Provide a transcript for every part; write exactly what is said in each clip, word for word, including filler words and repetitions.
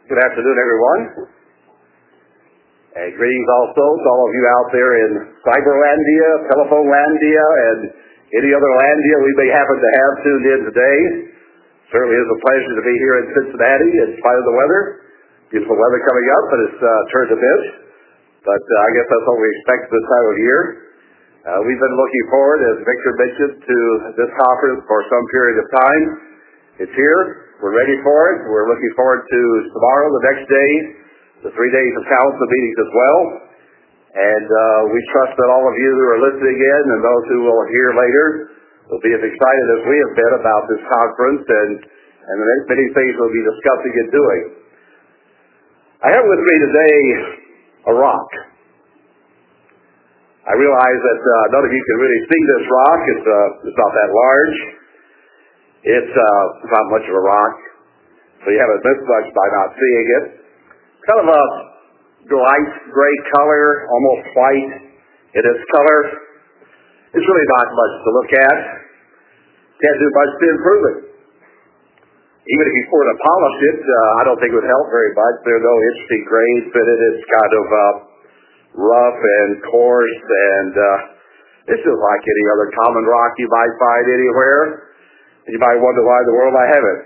Good afternoon, everyone. And greetings also to all of you out there in Cyberlandia, Telephonelandia, and any other landia we may happen to have tuned in today. Certainly is a pleasure to be here in Cincinnati in spite of the weather. Beautiful weather coming up, but it's uh, turned a bit. But uh, I guess that's what we expect this time of year. Uh, we've been looking forward, as Victor mentioned, to this conference for some period of time. It's here. We're ready for it. We're looking forward to tomorrow, the next day, the three days of council meetings as well. And uh, we trust that all of you who are listening in and those who will hear later will be as excited as we have been about this conference and, and the many things we'll be discussing and doing. I have with me today a rock. I realize that uh, none of you can really see this rock. It's, uh, it's not that large. It's uh, not much of a rock, so you haven't missed much by not seeing it. Kind of a light gray color, almost white in its color. It's really not much to look at. Can't do much to improve it. Even if you were to polish it, uh, I don't think it would help very much. There are no interesting grades in it. It's kind of uh, rough and coarse, and uh, it's just like any other common rock you might find anywhere. You might wonder why in the world I have it.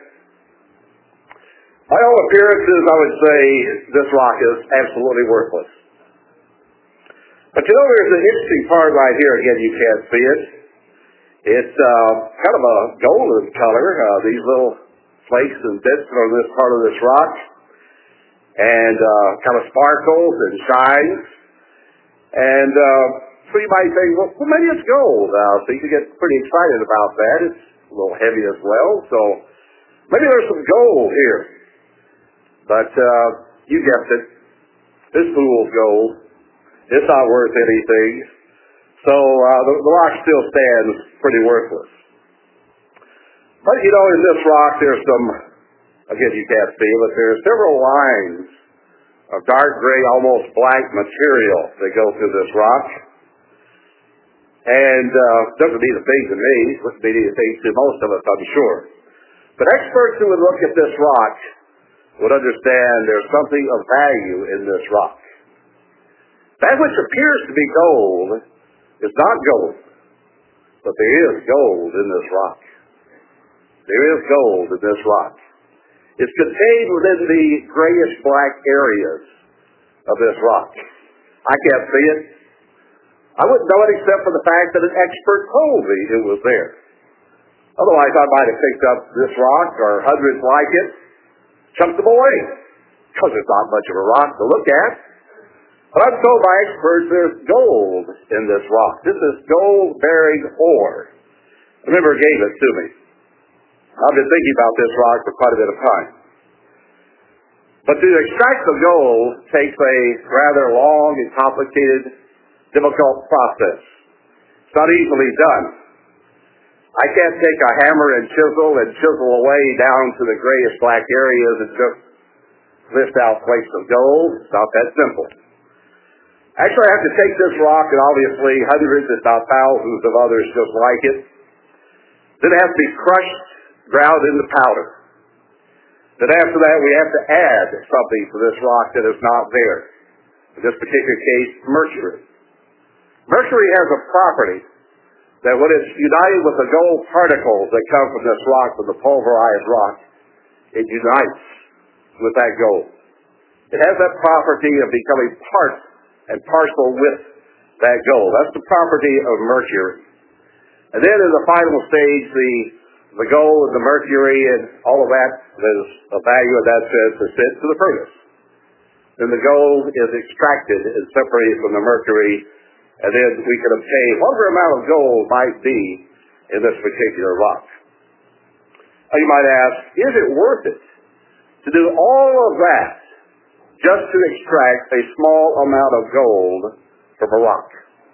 By all appearances, I would say this rock is absolutely worthless. But you know, there's an interesting part right here. Again, you can't see it. It's uh, kind of a golden color, uh, these little flakes and bits on this part of this rock, and uh, kind of sparkles and shines. And uh, so you might think, well, well maybe it's gold. Uh, so you can get pretty excited about that. It's a little heavy as well, so maybe there's some gold here. But uh, you guessed it, this fool's gold. It's not worth anything. So uh, the, the rock still stands pretty worthless. But you know, in this rock there's some, again you can't see, but there's several lines of dark gray, almost black material that go through this rock. And uh, doesn't mean a thing to me, wouldn't mean anything to most of us, I'm sure. But experts who would look at this rock would understand there's something of value in this rock. That which appears to be gold is not gold, but there is gold in this rock. There is gold in this rock. It's contained within the grayish-black areas of this rock. I can't see it. I wouldn't know it except for the fact that an expert told me it was there. Otherwise, I might have picked up this rock or hundreds like it, chucked them away, because it's not much of a rock to look at. But I'm told by experts there's gold in this rock. This is gold-bearing ore. A member gave it to me. I've been thinking about this rock for quite a bit of time. But to extract the gold takes a rather long and complicated difficult process. It's not easily done. I can't take a hammer and chisel and chisel away down to the grayish black areas and just lift out flakes of gold. It's not that simple. Actually, I have to take this rock and obviously hundreds, if not thousands of others just like it. Then it has to be crushed, ground into powder. Then after that, we have to add something to this rock that is not there. In this particular case, mercury. Mercury has a property that when it's united with the gold particles that come from this rock, from the pulverized rock, it unites with that gold. It has that property of becoming part and parcel with that gold. That's the property of mercury. And then in the final stage, the, the gold and the mercury and all of that, there's a value in that sense, is sent to the furnace. Then the gold is extracted and separated from the mercury, and then we can obtain whatever amount of gold might be in this particular rock. Now you might ask, is it worth it to do all of that just to extract a small amount of gold from a rock?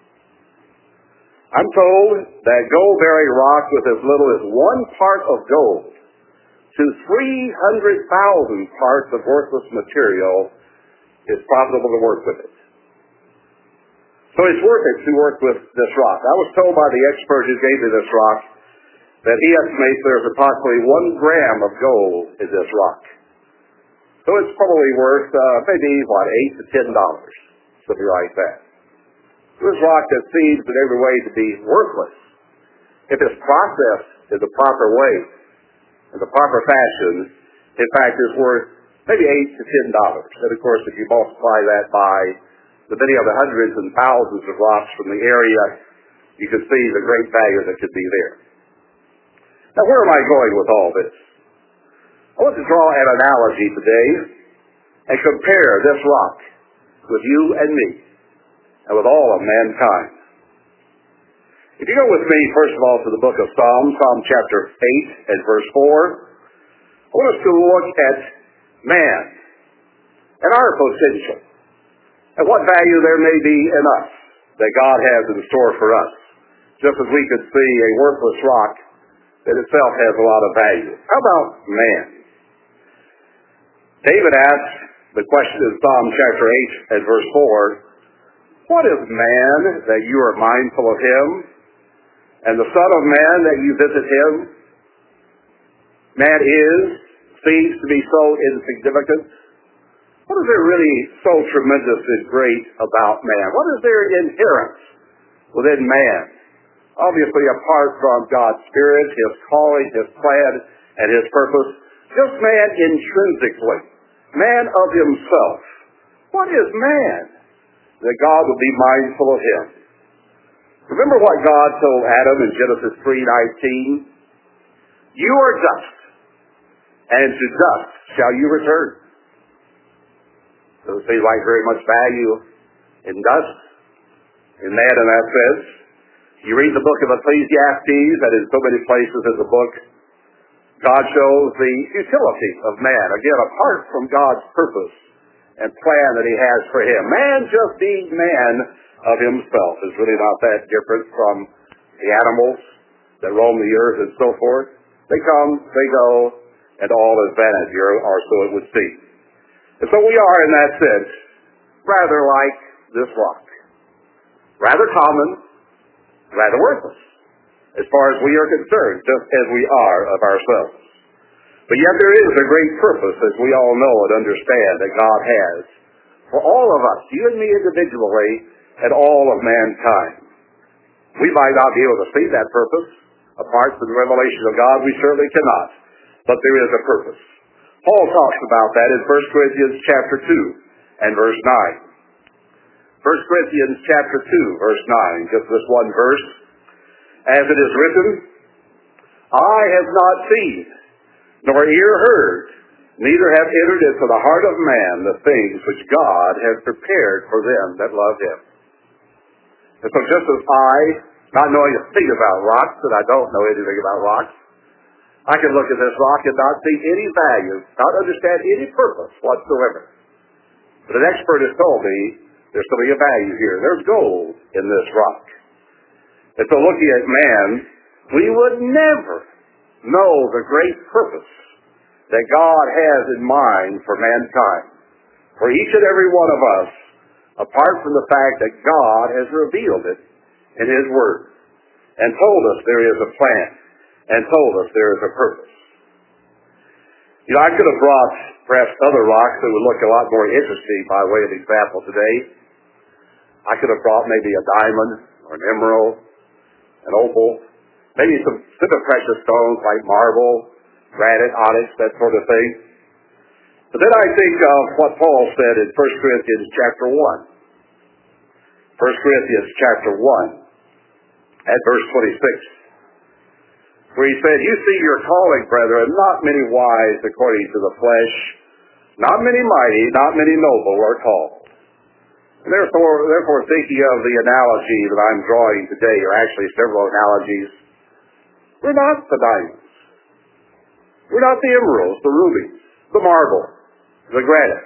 I'm told that gold-bearing rock with as little as one part of gold to three hundred thousand parts of worthless material is profitable to work with it. So it's worth it to work with this rock. I was told by the expert who gave me this rock that he estimates there's approximately one gram of gold in this rock. So it's probably worth uh, maybe, what, eight to ten dollars, something like that. This rock that seems in every way to be worthless, if it's processed in the proper way, in the proper fashion, in fact, is worth maybe eight to ten dollars. And of course, if you multiply that by the many other hundreds and thousands of rocks from the area, you can see the great value that could be there. Now, where am I going with all this? I want to draw an analogy today and compare this rock with you and me and with all of mankind. If you go with me, first of all, to the book of Psalms, Psalm chapter eight and verse four, I want us to look at man and our potential and what value there may be in us that God has in store for us, just as we could see a worthless rock that itself has a lot of value. How about man? David asked the question in Psalm chapter eight and verse four, what is man that you are mindful of him, and the Son of Man that you visit him? Man is, seems to be so insignificant. What is there really so tremendous and great about man? What is there inherent within man? Obviously, apart from God's Spirit, His calling, His plan, and His purpose, just man intrinsically, man of himself. What is man that God would be mindful of him? Remember what God told Adam in Genesis three nineteen? You are dust, and to dust shall you return. Doesn't seem like very much value in dust, in man in that sense. You read the book of Ecclesiastes, that in so many places in the book, God shows the futility of man, again, apart from God's purpose and plan that He has for him. Man just being man of himself is really not that different from the animals that roam the earth and so forth. They come, they go, and all is vanity, or, or so it would seem. And so we are, in that sense, rather like this rock. Rather common, rather worthless, as far as we are concerned, just as we are of ourselves. But yet there is a great purpose, as we all know and understand, that God has for all of us, you and me individually, and all of mankind. We might not be able to see that purpose. Apart from the revelation of God, we certainly cannot. But there is a purpose. Paul talks about that in First Corinthians chapter two and verse nine. First Corinthians chapter two, verse nine, just this one verse. As it is written, eye have not seen, nor ear heard, neither have entered into the heart of man the things which God has prepared for them that love Him. And so just as I, not knowing a thing about rocks, and I don't know anything about rocks, I can look at this rock and not see any value, not understand any purpose whatsoever. But an expert has told me there's something of value here. There's gold in this rock. And so looking at man, we would never know the great purpose that God has in mind for mankind. For each and every one of us, apart from the fact that God has revealed it in His Word and told us there is a plan and told us there is a purpose. You know, I could have brought perhaps other rocks that would look a lot more interesting by way of example today. I could have brought maybe a diamond or an emerald, an opal, maybe some semi-precious stones like marble, granite, onyx, that sort of thing. But then I think of what Paul said in First Corinthians chapter one. First Corinthians chapter one at verse twenty-six, where he said, you see your calling, brethren, not many wise according to the flesh, not many mighty, not many noble are called. And therefore, therefore, thinking of the analogy that I'm drawing today, or actually several analogies, we're not the diamonds. We're not the emeralds, the rubies, the marble, the granite.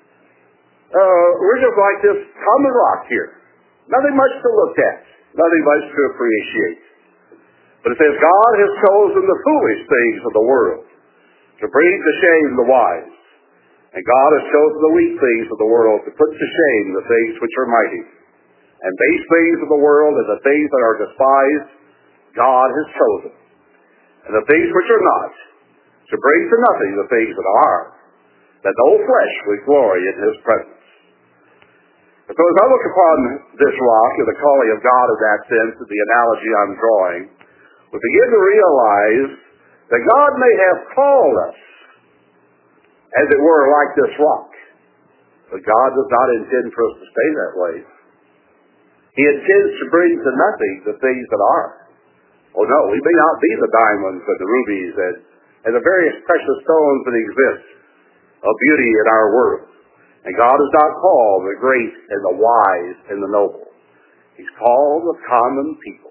Uh, we're just like this common rock here. Nothing much to look at, nothing much to appreciate. But it says, God has chosen the foolish things of the world to bring to shame the wise. And God has chosen the weak things of the world to put to shame the things which are mighty. And base things of the world and the things that are despised, God has chosen. And the things which are not, to bring to nothing the things that are, that no flesh would glory in his presence. And so as I look upon this rock and the calling of God in that sense, and the analogy I'm drawing, we begin to realize that God may have called us, as it were, like this rock. But God does not intend for us to stay that way. He intends to bring to nothing the things that are. Oh no, we may not be the diamonds and the rubies and, and the various precious stones that exist of beauty in our world. And God does not call the great and the wise and the noble. He's called the common people.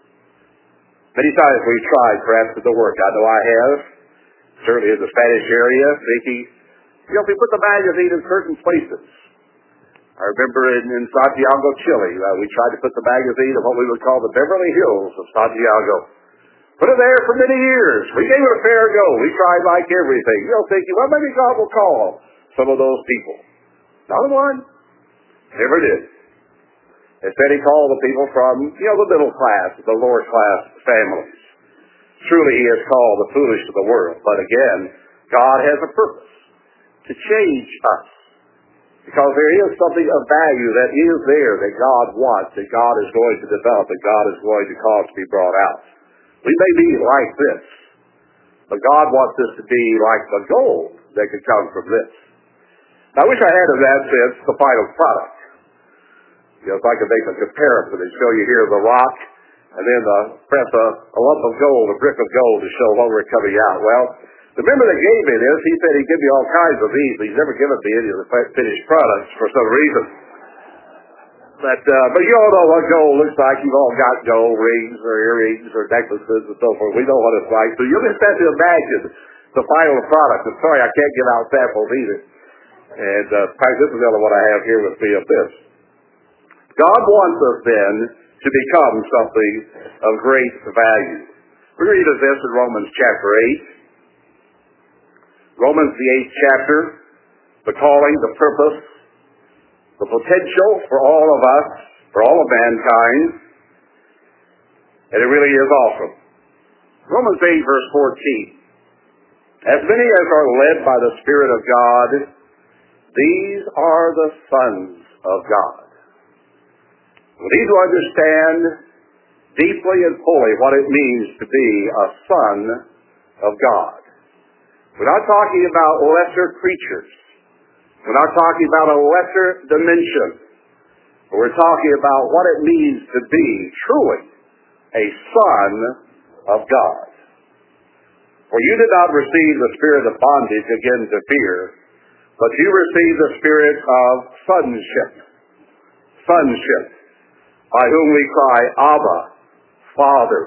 Many times we've tried, perhaps, to the work. I know I have, certainly in the Spanish area, thinking, you know, if we put the magazine in certain places. I remember in, in Santiago, Chile, uh, we tried to put the magazine of what we would call the Beverly Hills of Santiago. Put it there for many years. We gave it a fair go. We tried like everything. You know, thinking, well, maybe God will call some of those people. Not a one. Never did. Instead, he called the people from, you know, the middle class, the lower class families. Truly, he has called the foolish of the world. But again, God has a purpose to change us. Because there is something of value that is there that God wants, that God is going to develop, that God is going to cause to be brought out. We may be like this, but God wants us to be like the gold that could come from this. Now, I wish I had, in that sense, the final product. You know, if I could make a comparison and show you here the rock, and then uh, press a, a lump of gold, a brick of gold to show what we're coming out. Well, the member that gave me this, he said he'd give me all kinds of these, but he's never given me any of the finished products for some reason. But uh, but you all know what gold looks like. You've all got gold rings or earrings or necklaces and so forth. We know what it's like. So you'll just have to imagine the final product. I'm sorry I can't give out samples either. And uh, in fact, this is the other one I have here with me of this. God wants us then to become something of great value. We read of this in Romans chapter eight. Romans, the eighth chapter, the calling, the purpose, the potential for all of us, for all of mankind, and it really is awesome. Romans eight, verse fourteen. As many as are led by the Spirit of God, these are the sons of God. We need to understand deeply and fully what it means to be a son of God. We're not talking about lesser creatures. We're not talking about a lesser dimension. But we're talking about what it means to be truly a son of God. For you did not receive the spirit of bondage again to fear, but you received the spirit of sonship. Sonship, by whom we cry, Abba, Father.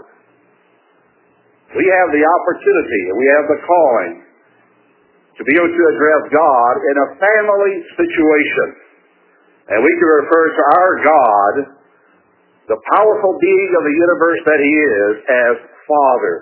We have the opportunity and we have the calling to be able to address God in a family situation. And we can refer to our God, the powerful being of the universe that he is, as Father.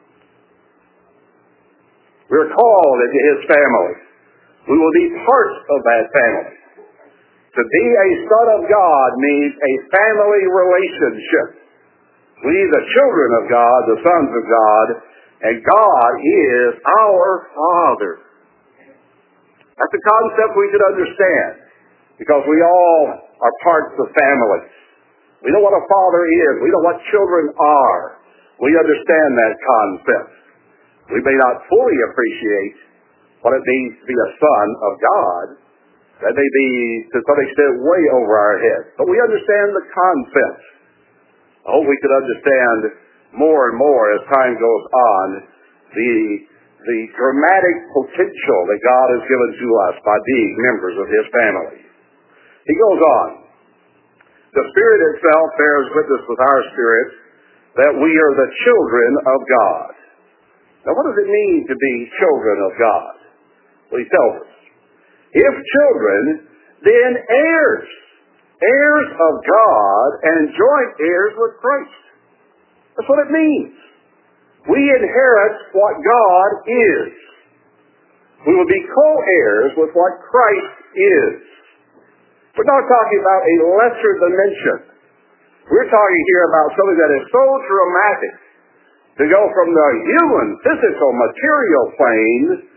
We're called into his family. We will be part of that family. To be a son of God means a family relationship. We are the children of God, the sons of God, and God is our Father. That's a concept we should understand, because we all are parts of families. We know what a father is. We know what children are. We understand that concept. We may not fully appreciate what it means to be a son of God. That may be, to some extent, way over our heads. But we understand the concept. I hope we could understand more and more as time goes on the the dramatic potential that God has given to us by being members of his family. He goes on. The Spirit itself bears witness with our spirit that we are the children of God. Now, what does it mean to be children of God? Well, he tells us. If children, then heirs. Heirs of God and joint heirs with Christ. That's what it means. We inherit what God is. We will be co-heirs with what Christ is. We're not talking about a lesser dimension. We're talking here about something that is so dramatic to go from the human, physical, material plane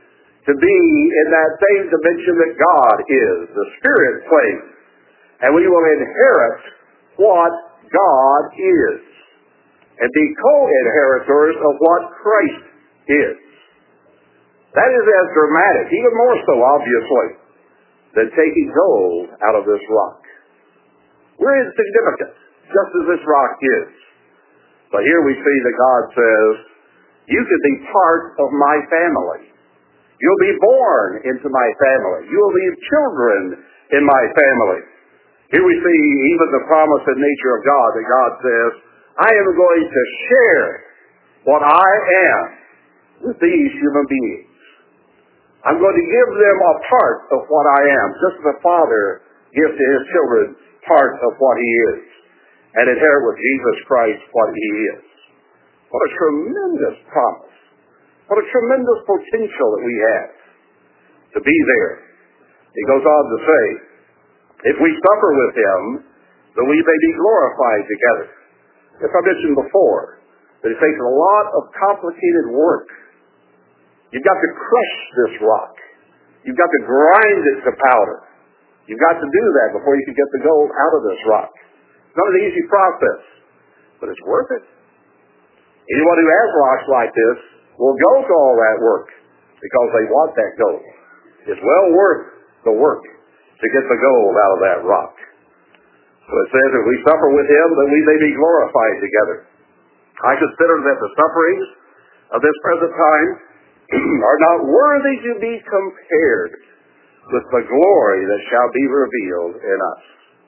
to be in that same dimension that God is, the spirit place. And we will inherit what God is and be co-inheritors of what Christ is. That is as dramatic, even more so obviously, than taking gold out of this rock. We're insignificant, just as this rock is. But here we see that God says, you can be part of my family. You'll be born into my family. You'll be children in my family. Here we see even the promise and nature of God, that God says, I am going to share what I am with these human beings. I'm going to give them a part of what I am, just as a father gives to his children part of what he is, and inherit with Jesus Christ what he is. What a tremendous promise. What a tremendous potential that we have to be there. He goes on to say, if we suffer with him, that we may be glorified together. As I mentioned before, that it takes a lot of complicated work. You've got to crush this rock. You've got to grind it to powder. You've got to do that before you can get the gold out of this rock. It's not an easy process, but it's worth it. Anyone who has rocks like this will go to all that work because they want that gold. It's well worth the work to get the gold out of that rock. So it says, if we suffer with him, that we may be glorified together. I consider that the sufferings of this present time are not worthy to be compared with the glory that shall be revealed in us.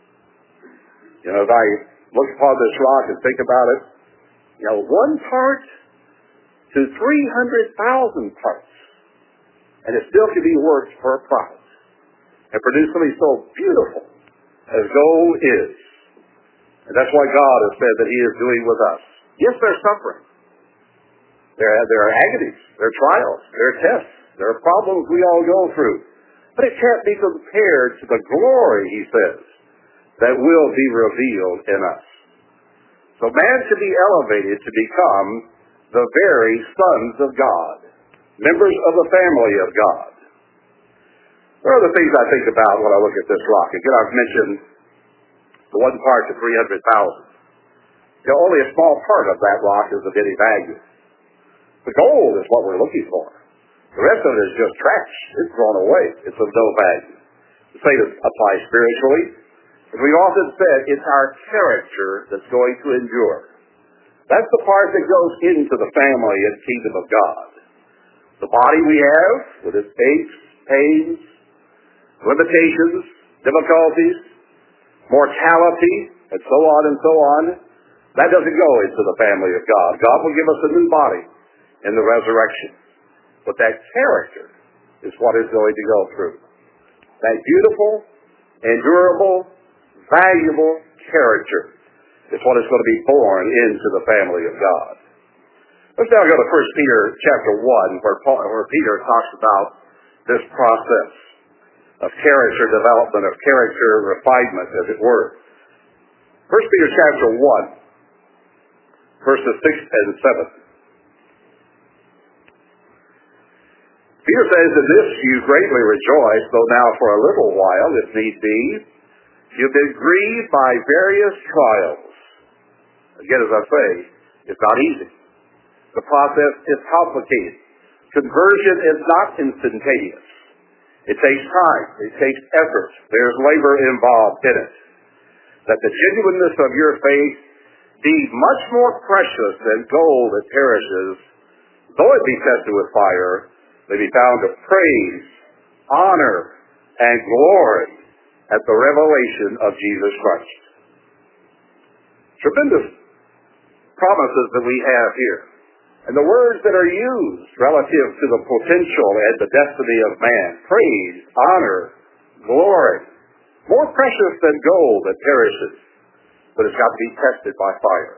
You know, as I look upon this rock and think about it, you know, one part to three hundred thousand parts, and it still can be worked for a profit and produce something so beautiful as gold is. And that's why God has said that he is doing with us. Yes, there's suffering. There are, there are agonies, there are trials, there are tests, there are problems we all go through. But it can't be compared to the glory, he says, that will be revealed in us. So man should be elevated to become the very sons of God, members of the family of God. There are other things I think about when I look at this rock. Again, I've mentioned the one part to three hundred thousand. You know, only a small part of that rock is of any value. The gold is what we're looking for. The rest of it is just trash. It's thrown away. It's of no value. The same applies spiritually. As we've often said, it's our character that's going to endure. That's the part that goes into the family and kingdom of God. The body we have, with its aches, pains, limitations, difficulties, mortality, and so on and so on, that doesn't go into the family of God. God will give us a new body in the resurrection. But that character is what is going to go through. That beautiful, endurable, valuable character is what is going to be born into the family of God. Let's now go to First Peter chapter one, where, Paul, where Peter talks about this process of character development, of character refinement, as it were. First Peter chapter one, verses six and seven. Peter says, in this you greatly rejoice, though now for a little while, if need be, you've been grieved by various trials. Again, as I say, it's not easy. The process is complicated. Conversion is not instantaneous. It takes time. It takes effort. There's labor involved in it. That the genuineness of your faith be much more precious than gold that perishes, though it be tested with fire, may be found to praise, honor, and glory at the revelation of Jesus Christ. Tremendous promises that we have here. And the words that are used relative to the potential and the destiny of man: praise, honor, glory. More precious than gold that perishes, but it's got to be tested by fire.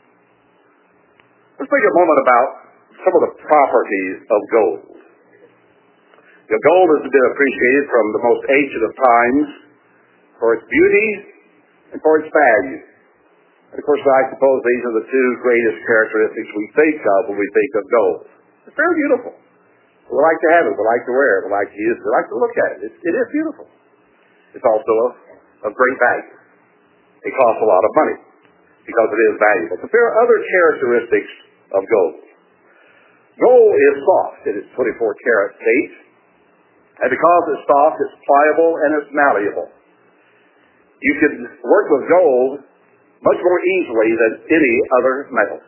Let's think a moment about some of the properties of gold. The gold has been appreciated from the most ancient of times for its beauty and for its value. And of course, I suppose these are the two greatest characteristics we think of when we think of gold. It's very beautiful. We like to have it. We like to wear it. We like to use it. We like to look at it. It, it is beautiful. It's also of great value. It costs a lot of money because it is valuable. But there are other characteristics of gold. Gold is soft. It is twenty-four karat state. And because it's soft, it's pliable and it's malleable. You can work with gold much more easily than any other metal.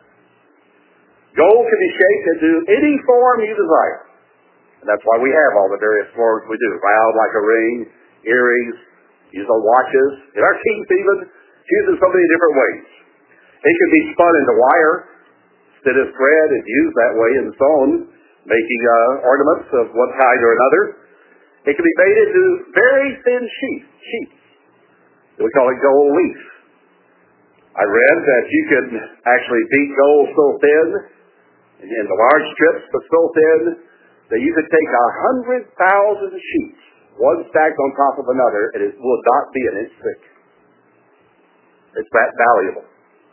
Gold can be shaped into any form you desire. And that's why we have all the various forms we do. Round like a ring, earrings, use on watches, and our teeth even use in so many different ways. It can be spun into wire, that is thread and used that way and sewn, making uh, ornaments of one kind or another. It can be made into very thin sheets, sheets. We call it gold leaf. I read that you can actually beat gold so thin, in the large strips, but so thin, that you could take a hundred thousand sheets, one stacked on top of another, and it would not be an inch thick. It's that valuable.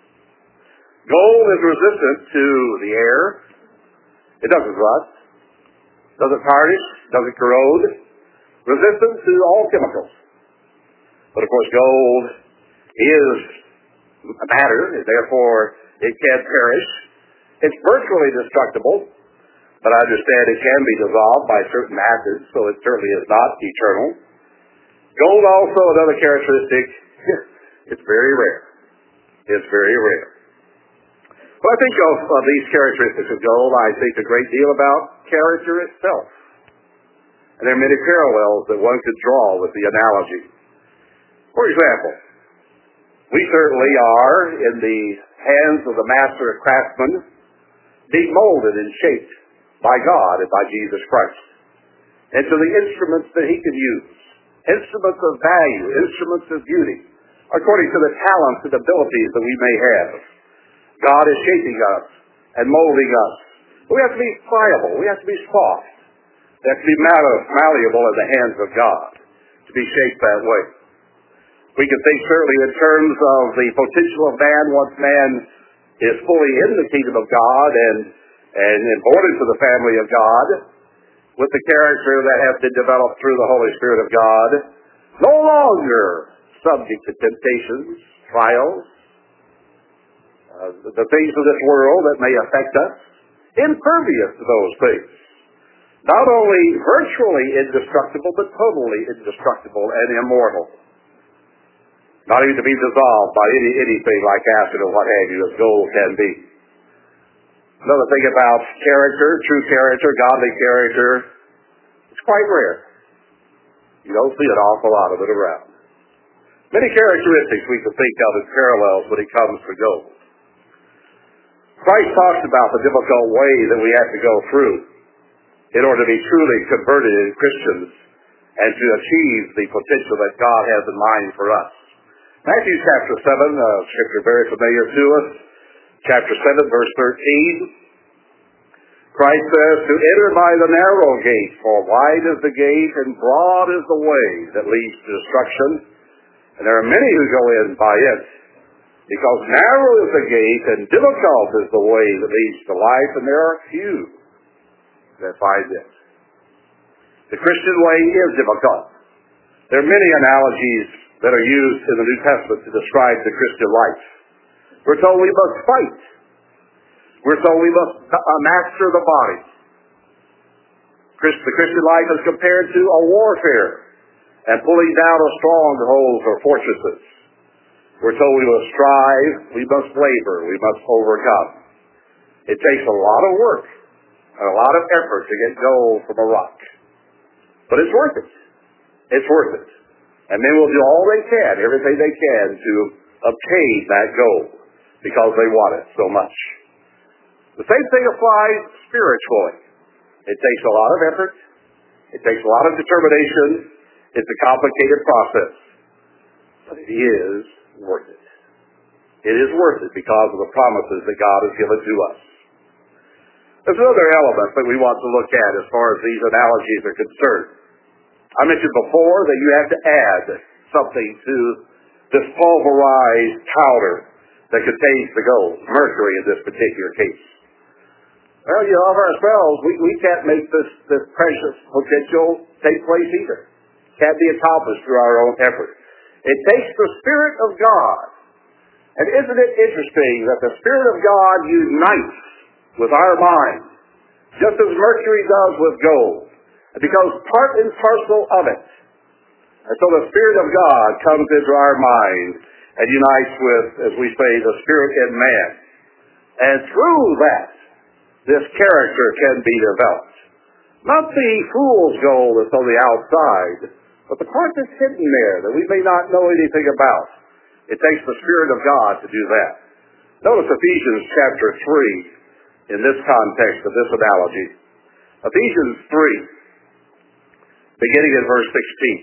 Gold is resistant to the air. It doesn't rust, doesn't tarnish, doesn't corrode. Resistant to all chemicals. But of course, gold is a matter, and therefore it can perish. It's virtually destructible, but I understand it can be dissolved by certain acids, so it certainly is not eternal. Gold also, another characteristic, it's very rare. It's very rare. When I think of, of these characteristics of gold, I think a great deal about character itself. And there are many parallels that one could draw with the analogy. For example, we certainly are in the hands of the master craftsman, being molded and shaped by God and by Jesus Christ into the instruments that he can use, instruments of value, instruments of beauty, according to the talents and abilities that we may have. God is shaping us and molding us. We have to be pliable. We have to be soft. We have to be malleable in the hands of God to be shaped that way. We can think certainly in terms of the potential of man once man is fully in the kingdom of God and, and born into the family of God with the character that has been developed through the Holy Spirit of God, no longer subject to temptations, trials, uh, the things of this world that may affect us, impervious to those things. Not only virtually indestructible, but totally indestructible and immortal. Not even to be dissolved by any anything like acid or what have you, as gold can be. Another thing about character, true character, godly character, it's quite rare. You don't see an awful lot of it around. Many characteristics we can think of as parallels when it comes to gold. Christ talks about the difficult way that we have to go through in order to be truly converted in Christians and to achieve the potential that God has in mind for us. Matthew chapter seven, uh, scripture very familiar to us, chapter seven, verse thirteen. Christ says, to enter by the narrow gate, for wide is the gate and broad is the way that leads to destruction, and there are many who go in by it. Because narrow is the gate and difficult is the way that leads to life, and there are few that find it. The Christian way is difficult. There are many analogies that are used in the New Testament to describe the Christian life. We're told we must fight. We're told we must master the body. The Christian life is compared to a warfare and pulling down of strongholds or fortresses. We're told we must strive, we must labor, we must overcome. It takes a lot of work and a lot of effort to get gold from a rock. But it's worth it. It's worth it. And men will do all they can, everything they can, to obtain that gold because they want it so much. The same thing applies spiritually. It takes a lot of effort. It takes a lot of determination. It's a complicated process. But it is worth it. It is worth it because of the promises that God has given to us. There's another element that we want to look at as far as these analogies are concerned. I mentioned before that you have to add something to this pulverized powder that contains the gold, mercury in this particular case. Well, you know, of ourselves, we, we can't make this, this precious potential take place either. Can't be accomplished through our own effort. It takes the Spirit of God. And isn't it interesting that the Spirit of God unites with our mind, just as mercury does with gold, and becomes part and parcel of it. And so the Spirit of God comes into our mind and unites with, as we say, the Spirit in man. And through that, this character can be developed. Not the fool's gold that's on the outside, but the part that's hidden there that we may not know anything about. It takes the Spirit of God to do that. Notice Ephesians chapter three in this context of this analogy. Ephesians three, beginning in verse sixteen.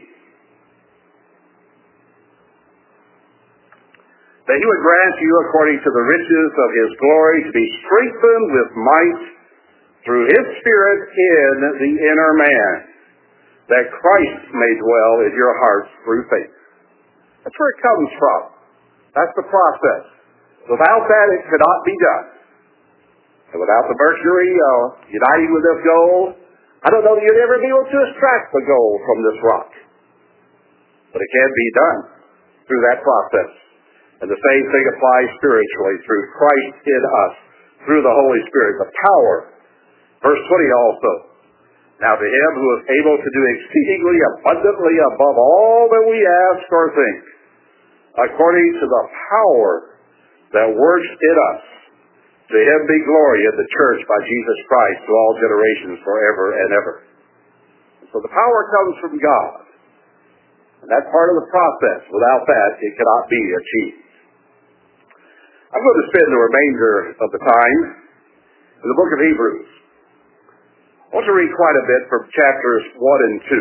That he would grant you, according to the riches of his glory, to be strengthened with might through his Spirit in the inner man, that Christ may dwell in your hearts through faith. That's where it comes from. That's the process. Without that, it cannot be done. And without the mercury uh, uniting with this gold, I don't know that you'd ever be able to extract the gold from this rock. But it can be done through that process. And the same thing applies spiritually through Christ in us, through the Holy Spirit, the power. Verse twenty also. Now to him who is able to do exceedingly abundantly above all that we ask or think, according to the power that works in us, to him be glory in the church by Jesus Christ to all generations forever and ever. So the power comes from God. And that's part of the process. Without that, it cannot be achieved. I'm going to spend the remainder of the time in the book of Hebrews. I want to read quite a bit from chapters one and two.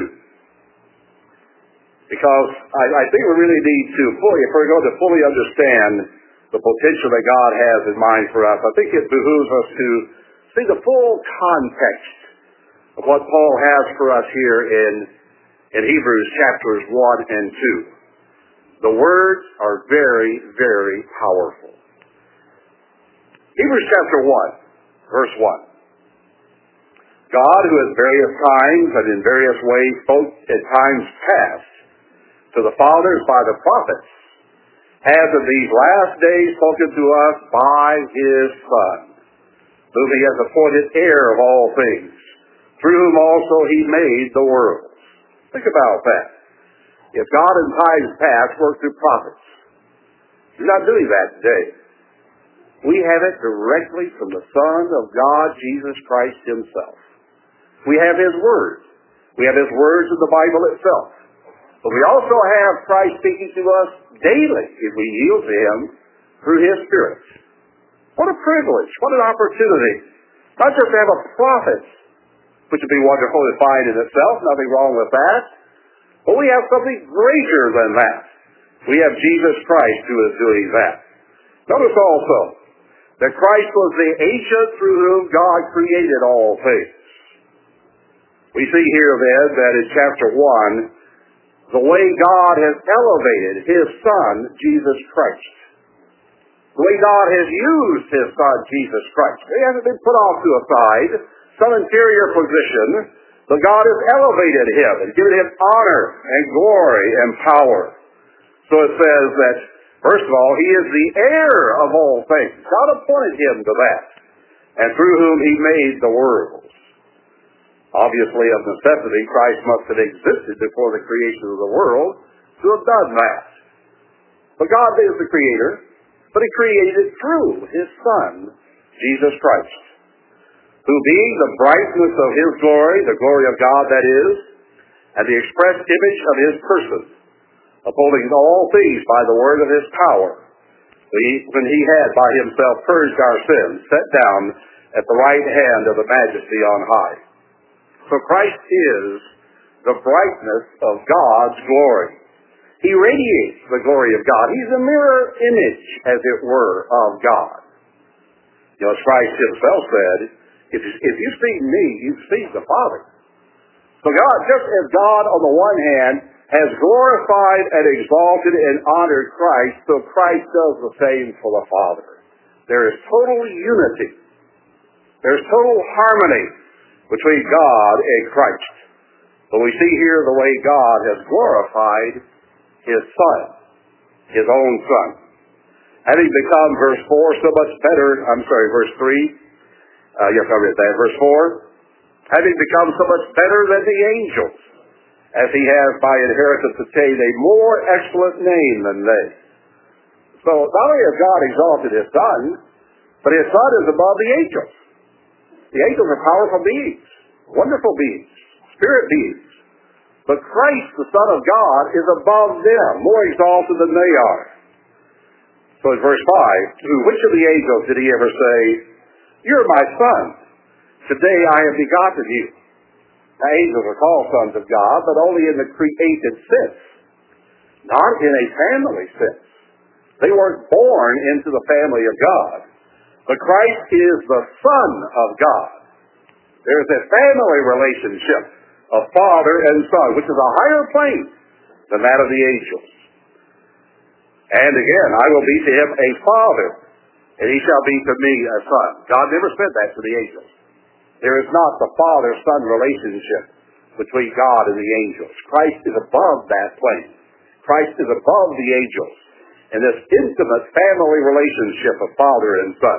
Because I, I think we really need to fully, if we're going to fully understand the potential that God has in mind for us, I think it behooves us to see the full context of what Paul has for us here in, in Hebrews chapters one and two. The words are very, very powerful. Hebrews chapter one, verse one. God, who at various times and in various ways spoke in times past to the fathers by the prophets, has in these last days spoken to us by his Son, whom he has appointed heir of all things, through whom also he made the worlds. Think about that. If God in times past worked through prophets, he's not doing that today. We have it directly from the Son of God, Jesus Christ himself. We have his words. We have his words in the Bible itself. But we also have Christ speaking to us daily if we yield to him through his Spirit. What a privilege. What an opportunity. Not just to have a prophet, which would be wonderful and fine in itself, nothing wrong with that. But we have something greater than that. We have Jesus Christ who is doing that. Notice also that Christ was the agent through whom God created all things. We see here then that in chapter one, the way God has elevated his Son, Jesus Christ. The way God has used his Son, Jesus Christ. He hasn't been put off to a side, some inferior position, but God has elevated him and given him honor and glory and power. So it says that, first of all, he is the heir of all things. God appointed him to that, and through whom he made the worlds. Obviously, of necessity, Christ must have existed before the creation of the world to have done that. But God is the creator, but he created it through his Son, Jesus Christ, who being the brightness of his glory, the glory of God that is, and the express image of his person, upholding all things by the word of his power, when he had by himself purged our sins, sat down at the right hand of the majesty on high. So Christ is the brightness of God's glory. He radiates the glory of God. He's a mirror image, as it were, of God. You know, as Christ himself said, if you, if you see me, you've seen the Father. So God, just as God on the one hand has glorified and exalted and honored Christ, so Christ does the same for the Father. There is total unity. There's total harmony between God and Christ. But we see here the way God has glorified His Son, His own Son. Having become, verse four, so much better, I'm sorry, verse three, uh, yes, I read that, verse four, having become so much better than the angels, as He has by inheritance obtained a more excellent name than they. So not only has God exalted His Son, but His Son is above the angels. The angels are powerful beings, wonderful beings, spirit beings. But Christ, the Son of God, is above them, more exalted than they are. So in verse five, to which of the angels did He ever say, "You're my Son, today I have begotten you"? The angels are called sons of God, but only in the created sense, not in a family sense. They weren't born into the family of God. But Christ is the Son of God. There is a family relationship of Father and Son, which is a higher plane than that of the angels. And again, I will be to him a father, and he shall be to me a son. God never said that to the angels. There is not the father-son relationship between God and the angels. Christ is above that plane. Christ is above the angels in this intimate family relationship of father and son.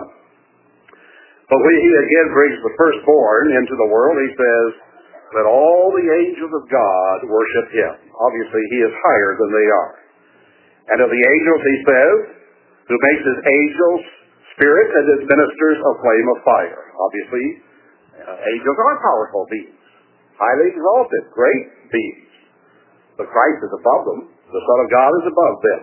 But when He again brings the firstborn into the world, He says, "Let all the angels of God worship Him." Obviously, He is higher than they are. And of the angels, He says, "Who makes His angels spirits and His ministers a flame of fire." Obviously, uh, angels are powerful beings, highly exalted, great beings. But Christ is above them. The Son of God is above them.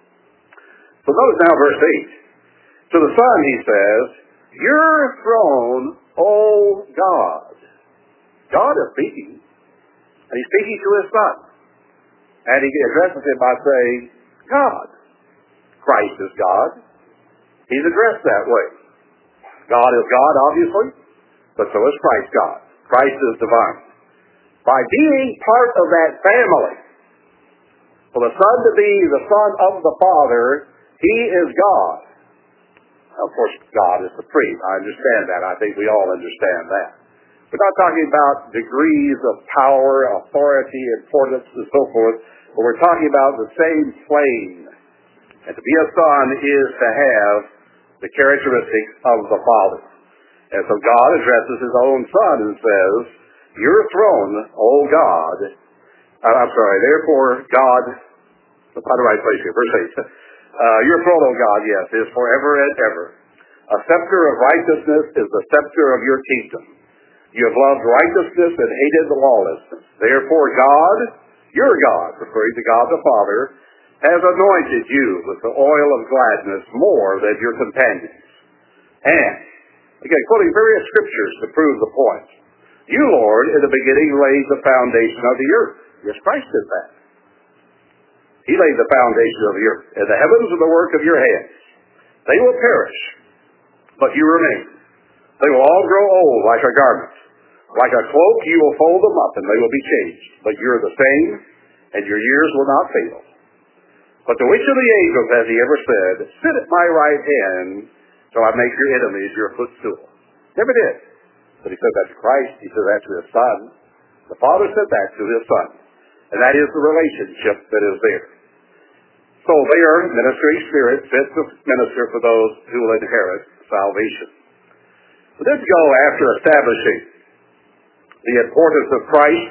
So notice now verse eight. To the Son, He says, "Your throne, O God." God is speaking, and He's speaking to His Son. And He addresses Him by saying, "God." Christ is God. He's addressed that way. God is God, obviously, but so is Christ God. Christ is divine. By being part of that family, for the Son to be the Son of the Father, He is God. Of course, God is supreme. I understand that. I think we all understand that. We're not talking about degrees of power, authority, importance, and so forth, but we're talking about the same plane. And to be a son is to have the characteristics of the Father. And so God addresses His own Son and says, "Your throne, O God," uh, I'm sorry, therefore God, I'll find the right place here, verse eight. Uh, "Your throne, O God, yes, is forever and ever. A scepter of righteousness is the scepter of your kingdom. You have loved righteousness and hated the lawlessness. Therefore God, your God," referring to God the Father, "has anointed you with the oil of gladness more than your companions." And, again, quoting various scriptures to prove the point. "You, Lord, in the beginning laid the foundation of the earth." Yes, Christ did that. He laid the foundation of the earth. "And the heavens are the work of your hands. They will perish, but you remain. They will all grow old like a garment. Like a cloak, you will fold them up, and they will be changed. But you're the same, and your years will not fail. But to which of the angels has He ever said, 'Sit at my right hand till I make your enemies your footstool'?" Never did. But He said that to Christ. He said that to His Son. The Father said that to His Son. And that is the relationship that is there. So they are ministering spirits fit to minister for those who will inherit salvation. But let's go after establishing the importance of Christ,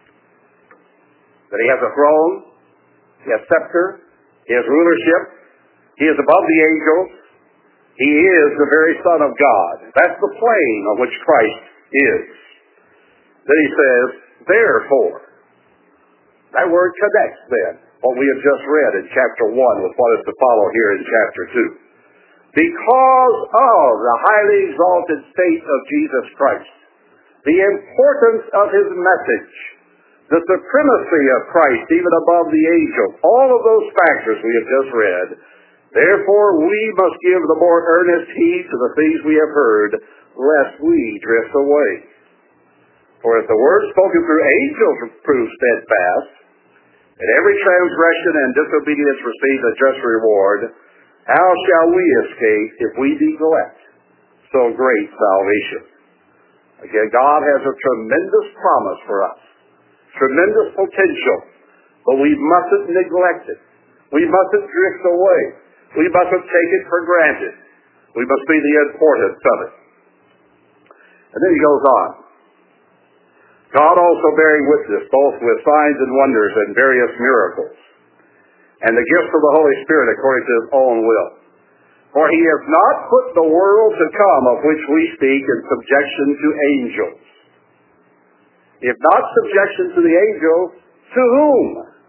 that He has a throne, He has scepter, He has rulership, He is above the angels, He is the very Son of God. That's the plane on which Christ is. Then He says, "Therefore." That word connects then what we have just read in chapter one with what is to follow here in chapter two. Because of the highly exalted state of Jesus Christ, the importance of His message, the supremacy of Christ even above the angels, all of those factors we have just read, therefore we must give the more earnest heed to the things we have heard, lest we drift away. For if the word spoken through angels proves steadfast, and every transgression and disobedience receives a just reward, how shall we escape if we neglect so great salvation. Again, God has a tremendous promise for us, tremendous potential, but we mustn't neglect it. We mustn't drift away. We mustn't take it for granted. We must see the importance of it. And then he goes on. God also bearing witness both with signs and wonders and various miracles, and the gifts of the Holy Spirit according to his own will. For he has not put the world to come of which we speak in subjection to angels. If not subjection to the angels, to whom?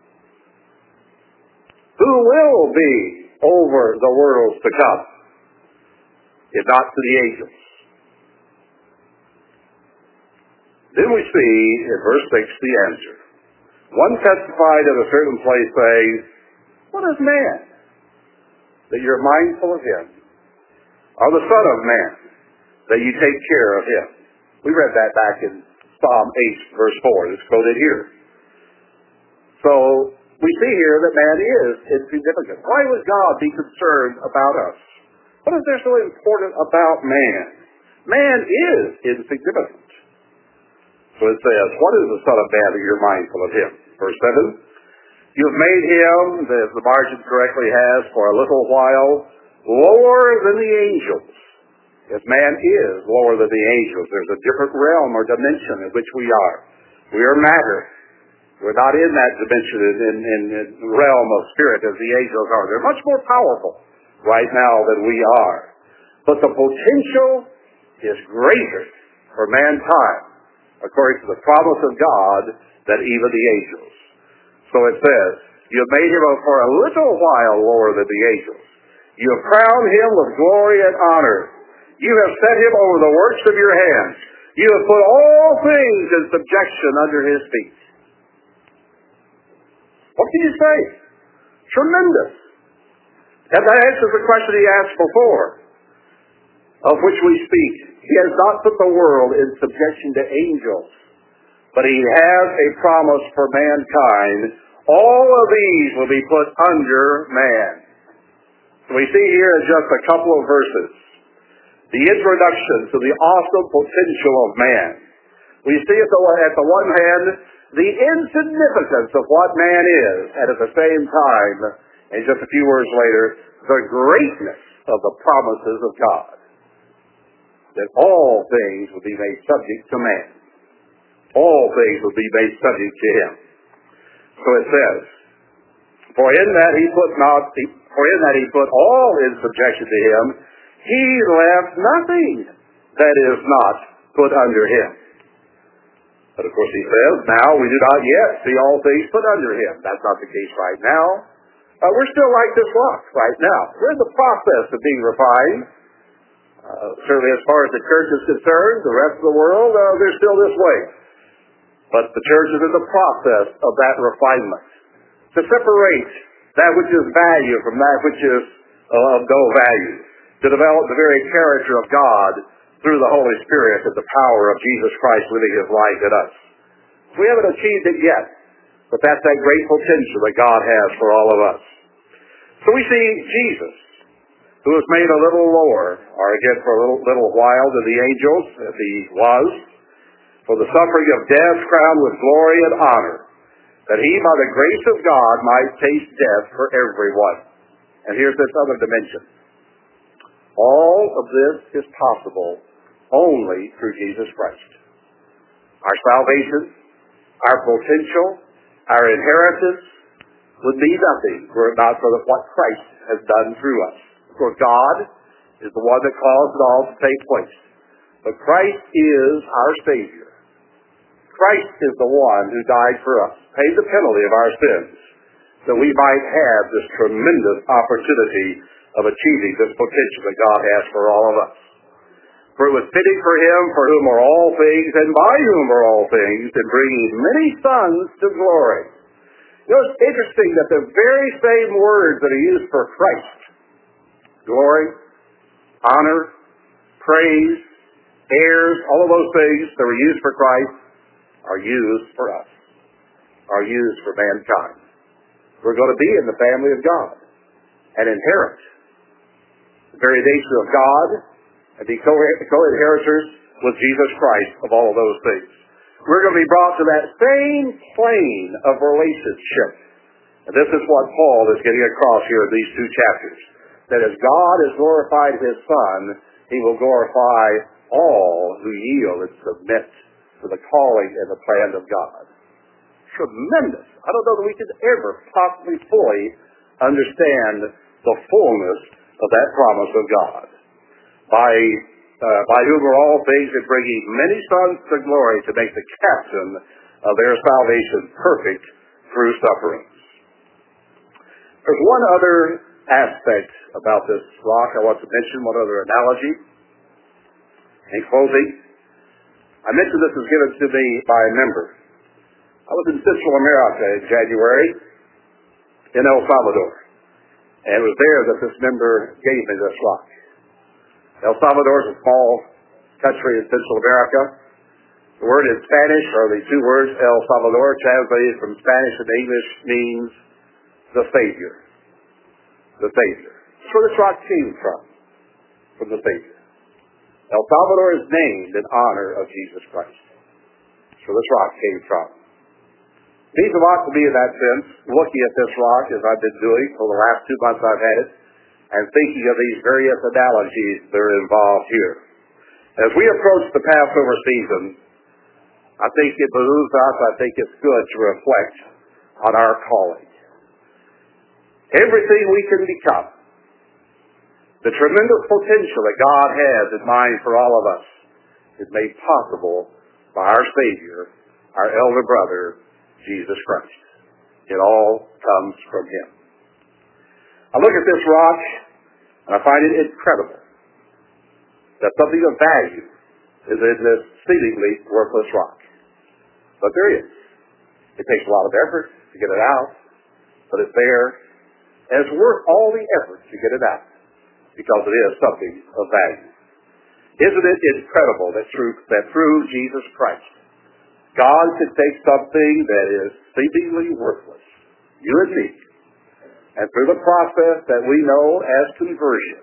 Who will be over the worlds to come? If not to the angels. Then we see in verse six the answer. One testified at a certain place saying, what is man, that you're mindful of him? Or the Son of Man, that you take care of him? We read that back in Psalm eight, verse four. It's quoted here. So we see here that man is insignificant. Why would God be concerned about us? What is there so important about man? Man is insignificant. So it says, what is the Son of Man that you're mindful of him? Verse seven, you have made him, as the margin correctly has, for a little while, lower than the angels. If man is lower than the angels, there's a different realm or dimension in which we are. We are matter. We're not in that dimension, in, in, in the realm of spirit as the angels are. They're much more powerful right now than we are. But the potential is greater for mankind, according to the promise of God, than even the angels. So it says, you have made him for a little while lower than the angels. You have crowned him with glory and honor. You have set him over the works of your hands. You have put all things in subjection under his feet. What can you say? Tremendous. And that answers the question he asked before, of which we speak. He has not put the world in subjection to angels, but he has a promise for mankind. All of these will be put under man. So we see here in just a couple of verses the introduction to the awesome potential of man. We see at the, at the one hand the insignificance of what man is, and at the same time, and just a few words later, the greatness of the promises of God. That all things will be made subject to man. All things will be made subject to him. So it says, for in that he put not, for in that he put all in subjection to him, he left nothing that is not put under him. But of course he says, now we do not yet see all things put under him. That's not the case right now. Uh, we're still like this rock right now. We're in the process of being refined. Uh, certainly as far as the church is concerned, the rest of the world, uh, they're still this way. But the church is in the process of that refinement. To separate that which is value from that which is uh, of no value. To develop the very character of God through the Holy Spirit and the power of Jesus Christ living his life in us. We haven't achieved it yet, but that's that great potential that God has for all of us. So we see Jesus, who was made a little lower, or again for a little, little while than the angels, as he was, for the suffering of death crowned with glory and honor, that he by the grace of God might taste death for everyone. And here's this other dimension. All of this is possible only through Jesus Christ. Our salvation, our potential, our inheritance would be nothing were it not for what Christ has done through us. For God is the one that caused it all to take place. But Christ is our Savior. Christ is the one who died for us, paid the penalty of our sins, that we might have this tremendous opportunity of achieving this potential that God has for all of us. For it was fitting for him, for whom are all things, and by whom are all things, in bringing many sons to glory. You know, it's interesting that the very same words that are used for Christ, glory, honor, praise, heirs, all of those things that were used for Christ are used for us, are used for mankind. We're going to be in the family of God and inherit the very nature of God and be co- co-inheritors with Jesus Christ of all of those things. We're going to be brought to that same plane of relationship. And this is what Paul is getting across here in these two chapters. That as God has glorified His Son, He will glorify all who yield and submit to the calling and the plan of God. Tremendous. I don't know that we could ever possibly fully understand the fullness of that promise of God. By, uh, by whom are all things, and bringing many sons to glory, to make the captain of their salvation perfect through sufferings. There's one other aspect about this rock I want to mention, one other analogy. In closing, I mentioned this was given to me by a member. I was in Central America in January in El Salvador, and it was there that this member gave me this rock. El Salvador is a small country in Central America. The word in Spanish, or the two words El Salvador, translated from Spanish into English, means the Savior. The Savior. That's where this rock came from, from the Savior. El Salvador is named in honor of Jesus Christ. That's where this rock came from. It means a lot to me in that sense, looking at this rock as I've been doing for the last two months I've had it, and thinking of these various analogies that are involved here. As we approach the Passover season, I think it behooves us, I think it's good to reflect on our calling. Everything we can become, the tremendous potential that God has in mind for all of us, is made possible by our Savior, our elder brother, Jesus Christ. It all comes from Him. I look at this rock, and I find it incredible that something of value is in this seemingly worthless rock. But there is. It takes a lot of effort to get it out, but it's there, and it's worth all the effort to get it out, because it is something of value. Isn't it incredible that through, that through Jesus Christ, God could take something that is seemingly worthless, you and me, and through the process that we know as conversion,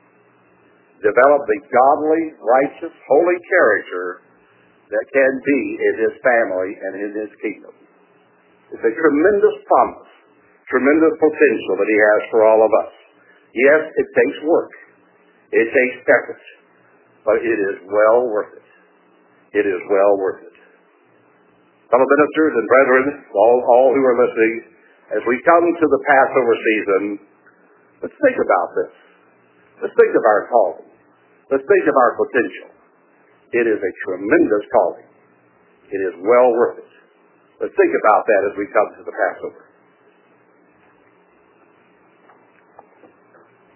develop the godly, righteous, holy character that can be in His family and in His kingdom. It's a tremendous promise, tremendous potential that He has for all of us. Yes, it takes work. It takes effort. But it is well worth it. It is well worth it. Fellow ministers and brethren, all, all who are listening, as we come to the Passover season, let's think about this. Let's think of our calling. Let's think of our potential. It is a tremendous calling. It is well worth it. Let's think about that as we come to the Passover.